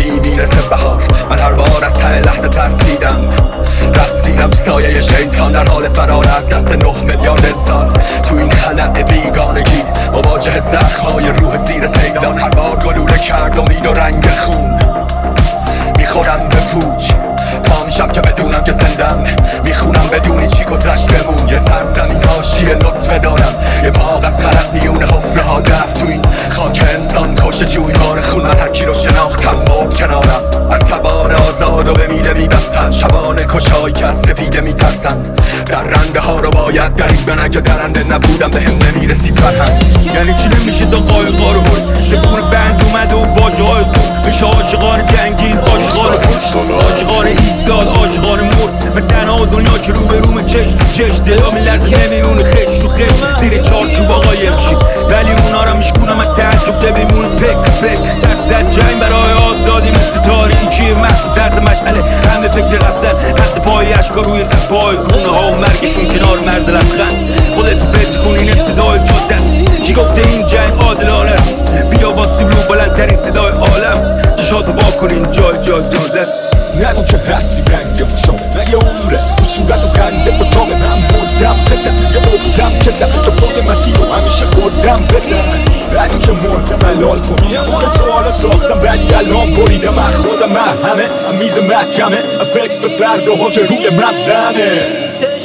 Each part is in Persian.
میرسه بهار. من هر بار از ته لحظه ترسیدم، رقصیدم تو سایه شیطان در حال فرار از دست 9 میلیارد انسان. تو این خلأ بیگانگی مواجه زخم‌های روح زیر سیلان. هر بار گلوله کرد امید و رنگ خون، میخورم به پوچ تا میشم که بدونم که زندم. میخونم بدونی چی گذشت بمون. یه سرزمین حاشیه نطفه دارم، یه باغ از خلق میونه حفره ها دفت. تو این خاک انسان کشته جویبار خون. من هر کی رو شناختم مرد کنارم. از تبار آزاد و به میله میبستن، شبانه کشایی که از سپیده میترسن. در رنده ها رو باید درید من، اگه درنده نبودم به هم نمیرسید فرهنگ. یعنی چی نمیشه تا قایقا رو برد؟ زبون بند اومده و واجه های خود میشه عاشقان جنگید، عاشقان کشت، عاشقان ایستاد، عاشقان مرد. من تنها دنیا که رو به روم چش تو چش، دلا میلرزه نمیمونه خش تو خش. زیر چارچوب آقای امشی ولی اونا رو میشکونم از تعجب نمیمونه پک ترس از جنگ برای آزادی مثل تاریکی محصول ترس مشعله. همه فکر رفتن حد پای اشکا روی تپای کونه ها و مرگشون کنار مرز لبخند. خودتو بتکن این ابتدای جاده است. کی گفته این جنگ عادلانه؟ بیا با سیبلو بلندترین صدای عالم، چشاتو واکنین جای تازه است. نگو که هستی رنگ مشابه، نه یه عمره تو صورت و خنده پتاقه. من مردم پسر یه عقدم کسم، تو پاک مسیر رو همیشه خوردم بزن. نگو که مردم حلال کنی، یه بار تا حالا ساختم ولی الان بریدم. من خودم من همه من میز محکمه، من فکر به فرداها که روی مغزمه.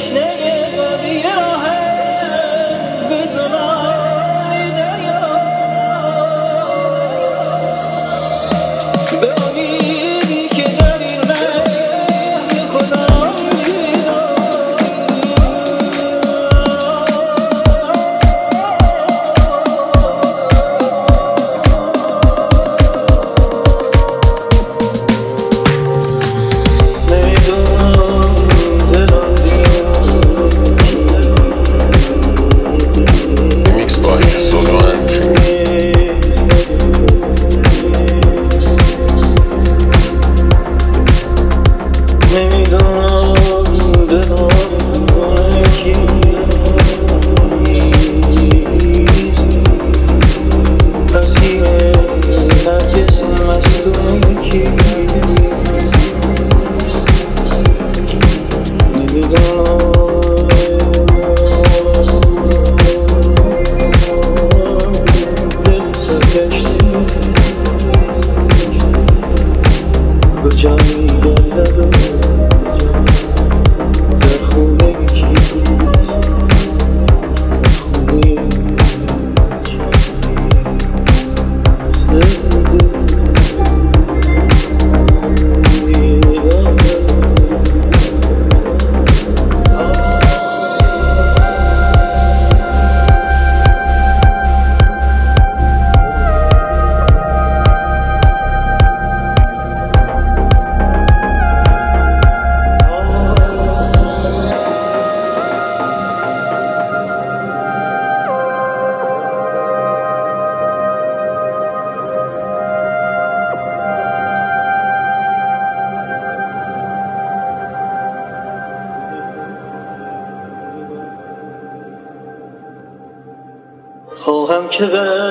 خواهم که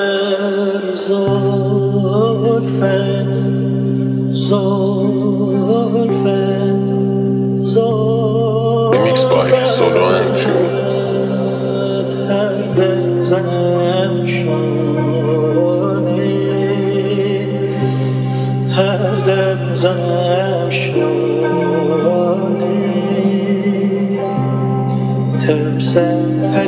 بر زلفت Remix by Solo Andrew. هر دم زنم شانه، هر دم زنم شانه. ترسم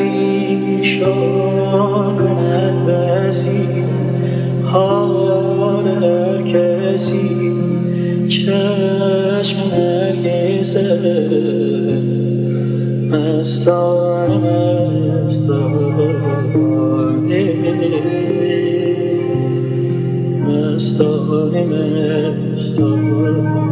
پریشان کند بسی حال هر کسی. چشم نرگست مستانه مستانه